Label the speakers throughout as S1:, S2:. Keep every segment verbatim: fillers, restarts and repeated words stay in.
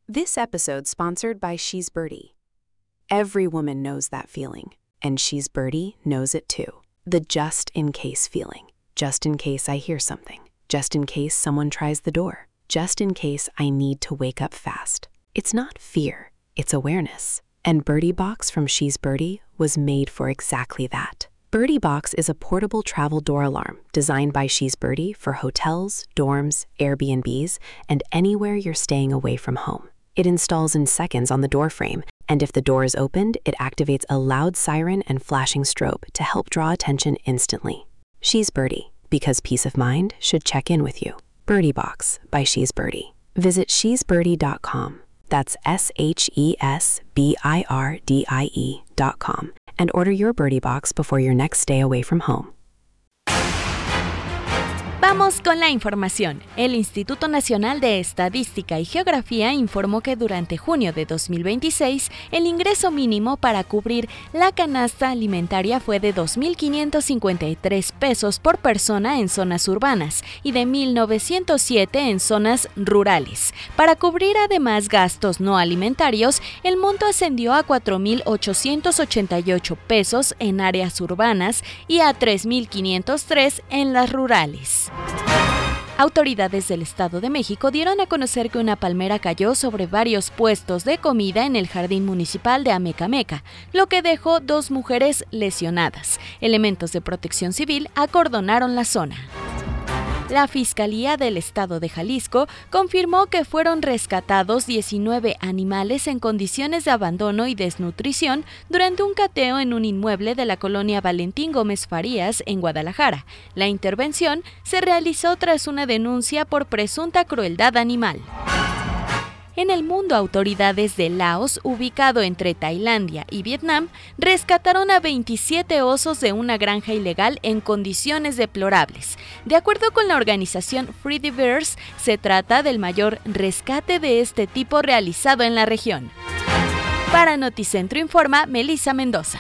S1: This episode sponsored by She's Birdie. Every woman knows that feeling, and She's Birdie knows it too. The just-in-case feeling. Just in case I hear something. Just in case someone tries the door. Just in case I need to wake up fast. It's not fear, it's awareness. And Birdie Box from She's Birdie was made for exactly that. Birdie Box is a portable travel door alarm designed by She's Birdie for hotels, dorms, Airbnbs, and anywhere you're staying away from home. It installs in seconds on the door frame, and if the door is opened, it activates a loud siren and flashing strobe to help draw attention instantly. She's Birdie, because peace of mind should check in with you. Birdie Box by She's Birdie. Visit she's birdie dot com. That's S H E S B I R D I E dot com. And order your Birdie Box before your next stay away from home.
S2: Vamos con la información. El Instituto Nacional de Estadística y Geografía informó que durante junio de dos mil veintiséis, el ingreso mínimo para cubrir la canasta alimentaria fue de dos mil quinientos cincuenta y tres pesos por persona en zonas urbanas y de mil novecientos siete en zonas rurales. Para cubrir además gastos no alimentarios, el monto ascendió a cuatro mil ochocientos ochenta y ocho pesos en áreas urbanas y a tres mil quinientos tres en las rurales. Autoridades del Estado de México dieron a conocer que una palmera cayó sobre varios puestos de comida en el jardín municipal de Amecameca, lo que dejó dos mujeres lesionadas. Elementos de protección civil acordonaron la zona. La Fiscalía del Estado de Jalisco confirmó que fueron rescatados diecinueve animales en condiciones de abandono y desnutrición durante un cateo en un inmueble de la colonia Valentín Gómez Farías, en Guadalajara. La intervención se realizó tras una denuncia por presunta crueldad animal. En el mundo, autoridades de Laos, ubicado entre Tailandia y Vietnam, rescataron a veintisiete osos de una granja ilegal en condiciones deplorables. De acuerdo con la organización Free the Bears, se trata del mayor rescate de este tipo realizado en la región. Para Noticentro Informa, Melissa Mendoza.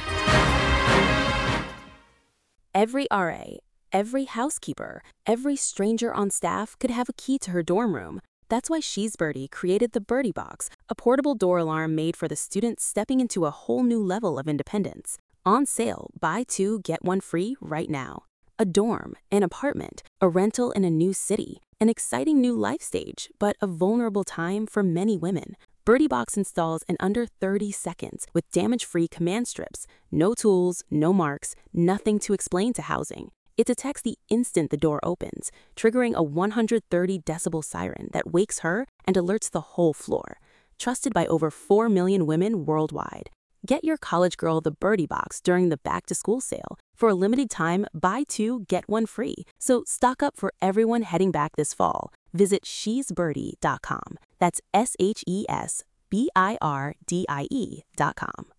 S3: Every R A, every housekeeper, every stranger on staff could have a key to her dorm room. That's why She's Birdie created the Birdie Box, a portable door alarm made for the students stepping into a whole new level of independence. On sale, buy two, get one free right now. A dorm, an apartment, a rental in a new city, an exciting new life stage, but a vulnerable time for many women. Birdie Box installs in under thirty seconds with damage-free command strips. No tools, no marks, nothing to explain to housing. It detects the instant the door opens, triggering a one hundred thirty decibel siren that wakes her and alerts the whole floor. Trusted by over four million women worldwide. Get your college girl the Birdie Box during the back-to-school sale. For a limited time, buy two, get one free. So stock up for everyone heading back this fall. Visit she's birdie dot com. That's S H E S B I R D I E dot com.